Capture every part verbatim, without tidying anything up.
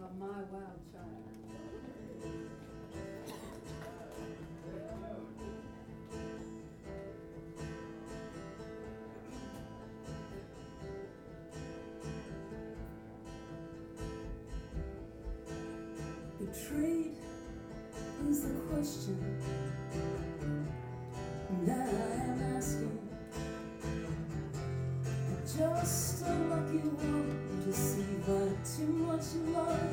My Wild Child. Betrayed is the question that I am asking. Just a lucky one, deceived by too much love.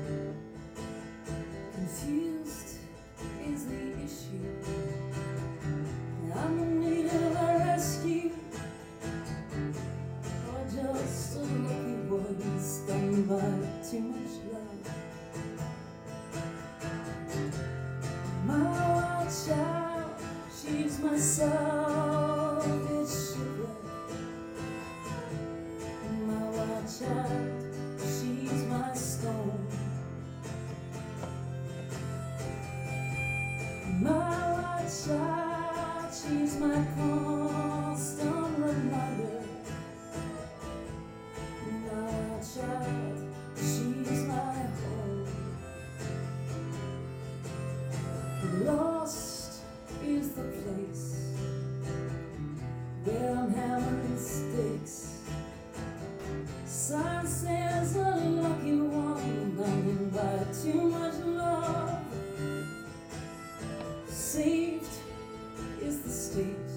Confused is the issue. I'm in need of a rescue, or just a lucky one, stung by too much love. My wild child, she's my salvage shipwreck. My wild child, she's my stone. My wild child, she's my constant reminder. My wild child, she's my home. Lost is the place where I'm hammering sticks. Sign says a lucky one, bounded by too much love. Saved is the state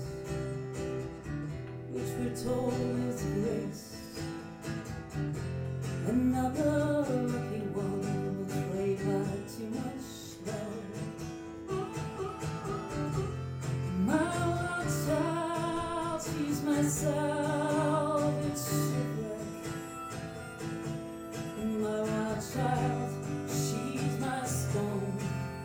which we're told is grace. Another lucky one, betrayed by too much love. She's my salvage shipwreck. My wild child, she's my stone.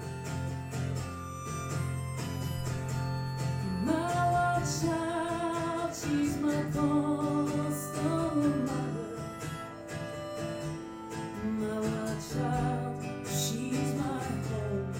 My wild child, she's my constant reminder. My wild child, she's my home.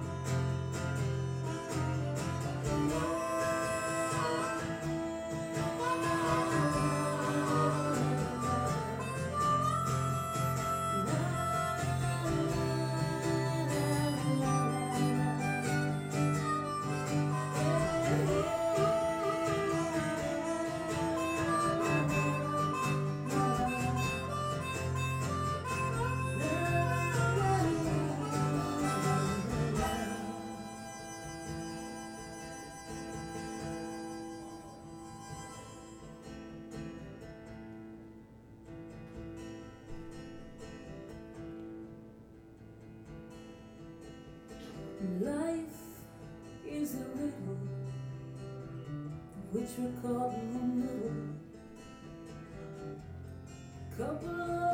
Life is a riddle which we're caught in the middle. Couple